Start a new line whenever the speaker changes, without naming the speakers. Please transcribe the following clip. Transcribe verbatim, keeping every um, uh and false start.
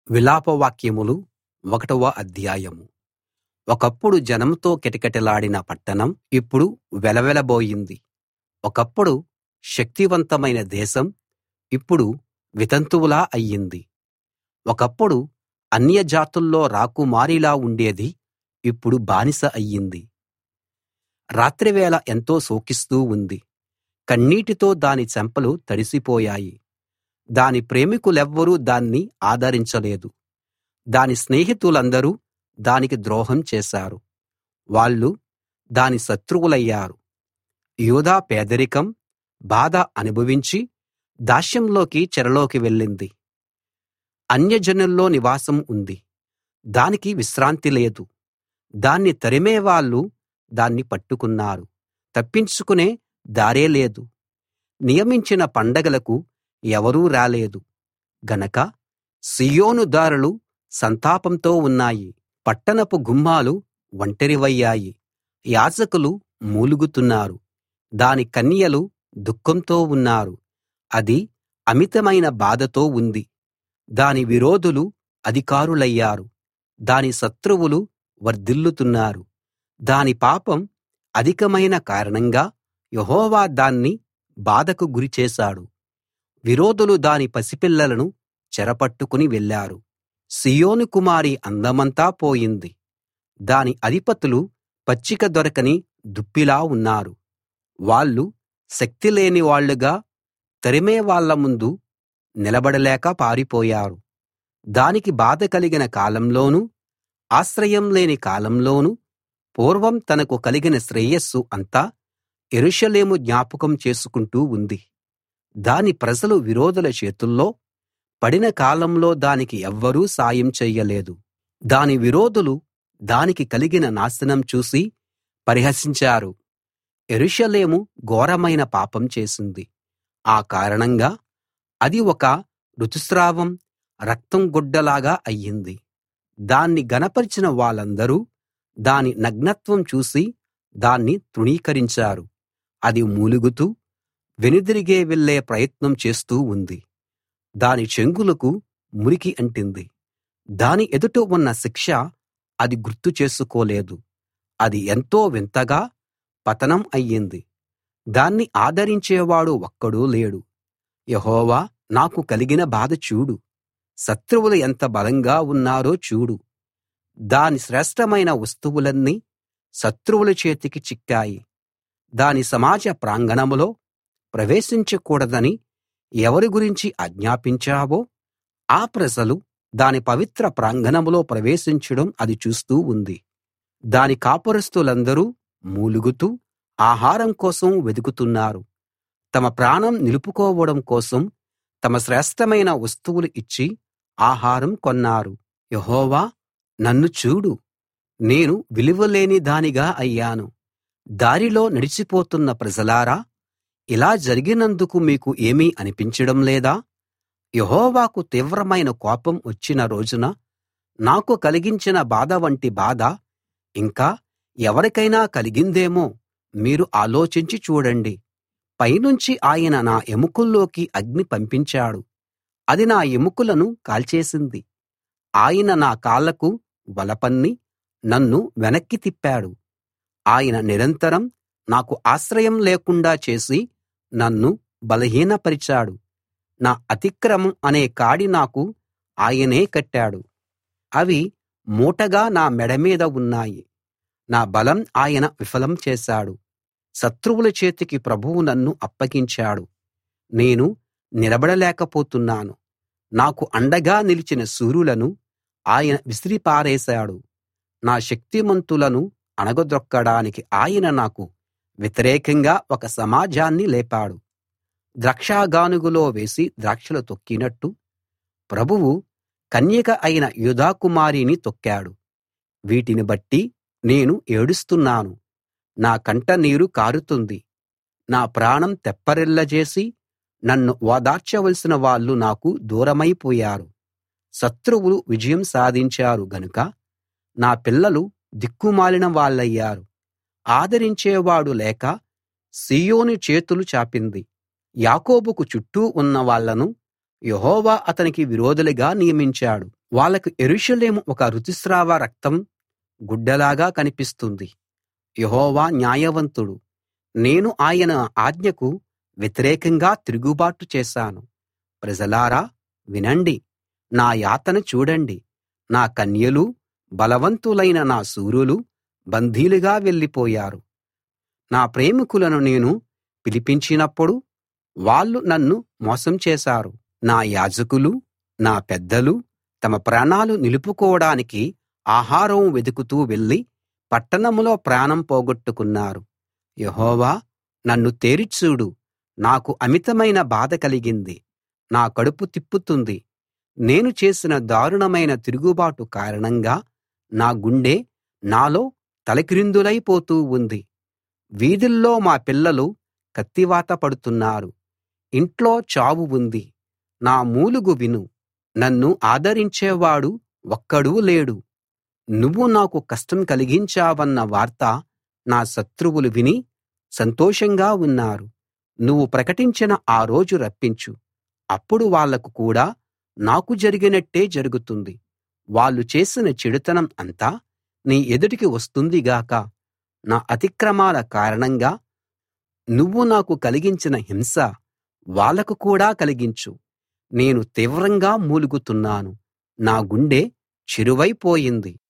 విలాపవాక్యములు ఒకటవ అధ్యాయం. ఒకప్పుడు జనంతో కిటకిటలాడిన పట్టణం ఇప్పుడు వెలవెలబోయింది. ఒకప్పుడు శక్తివంతమైన దేశం ఇప్పుడు వితంతువులా అయ్యింది. ఒకప్పుడు అన్యజాతుల్లో రాకుమారిలా ఉండేది ఇప్పుడు బానిస అయ్యింది. రాత్రివేళ ఎంతో శోకిస్తూ ఉంది. కన్నీటితో దాని చెంపలు తడిసిపోయాయి. దాని ప్రేమికులెవ్వరూ దాన్ని ఆదరించలేదు. దాని స్నేహితులందరూ దానికి ద్రోహం చేశారు. వాళ్ళు దాని శత్రువులయ్యారు. యూదా పేదరికం, బాధ అనుభవించి దాస్యంలోకి చెరలోకి వెళ్ళింది. అన్యజనుల్లో నివాసం ఉంది. దానికి విశ్రాంతి లేదు. దాన్ని తరిమేవాళ్ళు దాన్ని పట్టుకున్నారు. తప్పించుకునే దారే లేదు. నియమించిన పండగలకు ఎవరూ రాలేదు గనక సీయోను దారులు సంతాపంతో ఉన్నాయి. పట్టణపు గుమ్మాలు ఒంటరివయ్యాయి. యాజకులు మూలుగుతున్నారు. దాని కన్యలు దుఃఖంతో ఉన్నారు. అది అమితమైన బాధతో ఉంది. దాని విరోధులు అధికారులయ్యారు. దాని శత్రువులు వర్ధిల్లుతున్నారు. దాని పాపం అధికమైన కారణంగా యెహోవా దాన్ని బాధకు గురిచేశాడు. విరోధులు దాని పసిపిల్లలను చెరపట్టుకుని వెళ్ళారు. సీయోను కుమారి అందమంతా పోయింది. దాని అధిపతులు పచ్చిక దొరకని దుప్పిలా ఉన్నారు. వాళ్ళు శక్తిలేని వాళ్ళుగా తరిమే వాళ్ళ ముందు నిలబడలేక పారిపోయారు. దానికి బాధ కలిగిన కాలంలోనూ ఆశ్రయం లేని కాలంలోనూ పూర్వం తనకు కలిగిన శ్రేయస్సు అంతా యెరూషలేము జ్ఞాపకం చేసుకుంటూ ఉంది. దాని ప్రజలు విరోధుల చేతుల్లో పడిన కాలంలో దానికి ఎవ్వరూ సాయం చెయ్యలేదు. దాని విరోధులు దానికి కలిగిన నాశనం చూసి పరిహసించారు. యెరూషలేము ఘోరమైన పాపం చేసింది. ఆ కారణంగా అది ఒక ఋతుస్రావం, రక్తం గుడ్డలాగా అయ్యింది. దాన్ని ఘనపరిచిన వాళ్ళందరూ దాని నగ్నత్వం చూసి దాన్ని తృణీకరించారు. అది మూలుగుతూ వెనుదిరిగే వెళ్ళే ప్రయత్నం చేస్తూ ఉంది. దాని చెంగులకు మురికి అంటింది. దాని ఎదుట ఉన్న శిక్ష అది గుర్తు చేసుకోలేదు. అది ఎంతో వింతగా పతనం అయ్యింది. దాన్ని ఆదరించేవాడు ఒక్కడూ లేడు. యెహోవా, నాకు కలిగిన బాధ చూడు. శత్రువులు ఎంత బలంగా ఉన్నారో చూడు. దాని శ్రేష్ఠమైన వస్తువులన్నీ శత్రువుల చేతికి చిక్కాయి. దాని సమాజ ప్రాంగణంలో ప్రవేశించకూడదని ఎవరి గురించి ఆజ్ఞాపించావో ఆ ప్రజలు దాని పవిత్ర ప్రాంగణంలో ప్రవేశించడం అది చూస్తూ ఉంది. దాని కాపురస్తులందరూ మూలుగుతూ ఆహారం కోసం వెదుకుతున్నారు. తమ ప్రాణం నిలుపుకోవడం కోసం తమ శ్రేష్ఠమైన వస్తువులు ఇచ్చి ఆహారం కొన్నారు. యెహోవా, నన్ను చూడు. నేను విలువలేని దానిగా అయ్యాను. దారిలో నడిచిపోతున్న ప్రజలారా, ఇలా జరిగినందుకు మీకు ఏమీ అనిపించడం లేదా? యెహోవాకు తీవ్రమైన కోపం వచ్చిన రోజున నాకు కలిగించిన బాధ వంటి బాధ ఇంకా ఎవరికైనా కలిగిందేమో మీరు ఆలోచించి చూడండి. పైనుంచి ఆయన నా ఎముకల్లోకి అగ్ని పంపించాడు. అది నా ఎముకలను కాల్చేసింది. ఆయన నా కాళ్లకు వల పన్ని నన్ను వెనక్కి తిప్పాడు. ఆయన నిరంతరం నాకు ఆశ్రయం లేకుండా చేసి నన్ను బలహీనపరిచాడు. నా అతిక్రమం అనే కాడి నాకు ఆయనే కట్టాడు. అవి మూటగా నా మెడ మీద ఉన్నాయి. నా బలం ఆయన విఫలం చేశాడు. శత్రువుల చేతికి ప్రభువు నన్ను అప్పగించాడు. నేను నిలబడలేకపోతున్నాను. నాకు అండగా నిలిచిన శూరులను ఆయన విసిరిపారేశాడు. నా శక్తిమంతులను అణగదొక్కడానికి ఆయన నాకు వ్యతిరేకంగా ఒక సమాజాన్ని లేపాడు. ద్రాక్షగానుగలో వేసి ద్రాక్షలు తొక్కినట్టు ప్రభువు కన్యక అయిన యూదా కుమారిని తొక్కాడు. వీటిని బట్టి నేను ఏడుస్తున్నాను. నా కంట నీరు కారుతుంది. నా ప్రాణం తెప్పరిల్లజేసి నన్ను ఓదార్చవలసిన వాళ్ళు నాకు దూరమైపోయారు. శత్రువులు విజయం సాధించారు గనుక నా పిల్లలు దిక్కుమాలిన వాళ్ళయ్యారు. ఆదరించేవాడు లేక సీయోను చేతులు చాపింది. యాకోబుకు చుట్టూ ఉన్న వాళ్ళను యెహోవా అతనికి విరోధులుగా నియమించాడు. వాళ్లకు యెరూషలేము ఒక ఋతుస్రావ రక్తం గుడ్డలాగా కనిపిస్తుంది. యెహోవా న్యాయవంతుడు. నేను ఆయన ఆజ్ఞకు వ్యతిరేకంగా తిరుగుబాటు చేశాను. ప్రజలారా వినండి, నా యాతన చూడండి. నా కన్యలూ బలవంతులైన నా శూరులూ బందీలుగా వెళ్ళిపోయారు. నా ప్రేమికులను నేను పిలిపించినప్పుడు వాళ్ళు నన్ను మోసం చేశారు. నా యాజకులూ నా పెద్దలూ తమ ప్రాణాలు నిలుపుకోడానికి ఆహారం వెదుకుతూ వెళ్లి పట్టణంలో ప్రాణం పోగొట్టుకున్నారు. యెహోవా, నన్ను తేరి చూడు. నాకు అమితమైన బాధ కలిగింది. నా కడుపు తిప్పుతుంది. నేను చేసిన దారుణమైన తిరుగుబాటు కారణంగా నా గుండె నాలో తలక్రిందులైపోతూ ఉంది. వీధుల్లో మా పిల్లలు కత్తివాత పడుతున్నారు. ఇంట్లో చావు ఉంది. నా మూలుగు విను. నన్ను ఆదరించేవాడు ఒక్కడూ లేడు. నువ్వు నాకు కష్టం కలిగించావన్న వార్త నా శత్రువులు విని సంతోషంగా ఉన్నారు. నువ్వు ప్రకటించిన ఆ రోజు రప్పించు. అప్పుడు వాళ్లకు కూడా నాకు జరిగినట్టే జరుగుతుంది. వాళ్ళు చేసిన చెడుతనం అంతా నీ ఎదుటికి వస్తుంది గాక. నా అతిక్రమాల కారణంగా నువ్వు నాకు కలిగించిన హింస వాళ్లకు కూడా కలిగించు. నేను తీవ్రంగా మూలుగుతున్నాను. నా గుండె చెరువైపోయింది.